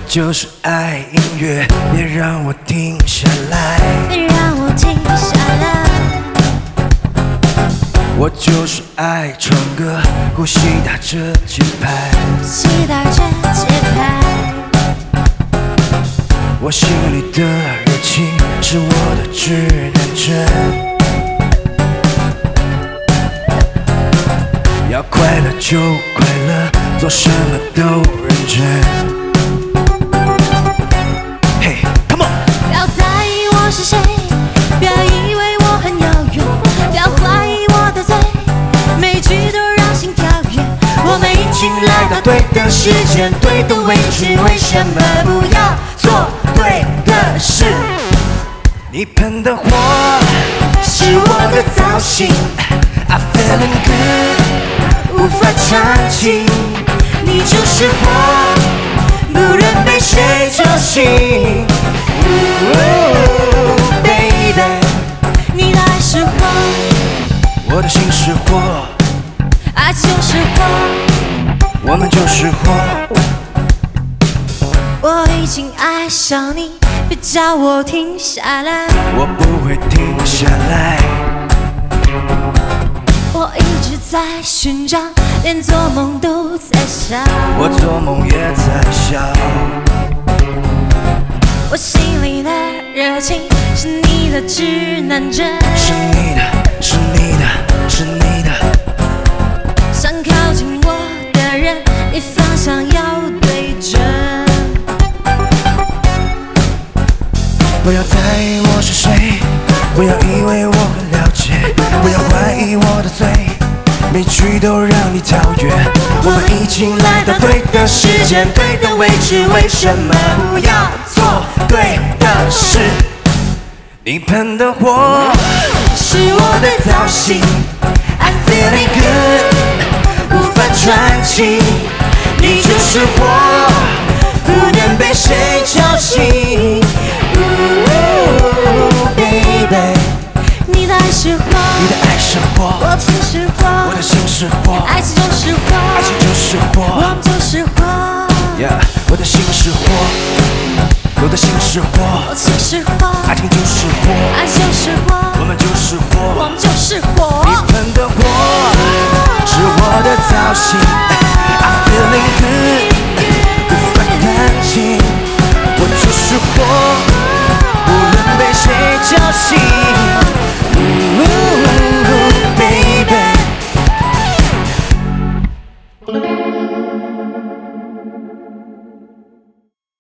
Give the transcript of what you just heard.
就是爱音乐，别让我停下来， 别让我停下来。 我就是爱唱歌，呼吸打着节拍， 期待着节拍。 我心里的热情是我的指南针。要快乐就快乐，做什么都认真。Hey, come on！ 不要在意我是谁，不要以为我很遥远，不要怀疑我的嘴，每句都让心跳跃。我们已经来到对的时间，对的位置，为什么不要做对的事？ 你喷的火是我的造型 ，I'm feeling good， 无法长情。你就是火，不论被谁叫醒。Baby， 你的爱是火， 我的心是火， 爱就是火。 我们就是火。 我已经爱上你，别叫我停下来。 我不会停下来， 我一直在寻找，连做梦都在笑。 我做梦也在笑。 我心里的热情是你的指南针， 是你的，是你的，是你的。 想靠近我的人，你方向要对准。 不要在意我是谁，不要以为我很了解，不要怀疑我的嘴，每句都让你跳跃。我们已经来到对的时间，对的位置，为什么不要做对的事？你喷的火是我的造型 ，I'm feeling good， 无法喘气。你就是火，不能被谁叫醒。Baby， 你的爱是火， 你的爱是火， 我的心是火， 我的心是火， 爱情就是火， 爱情就是火， 我们就是火。 Yeah， 我的心是火，我的心是火， 我的心是火， 爱情就是火， 爱就是火， 我们就是我火。 们就是火。 你喷的火是我的造型 ，I'm feeling good， 无法安静，我就是火，无论被谁叫醒。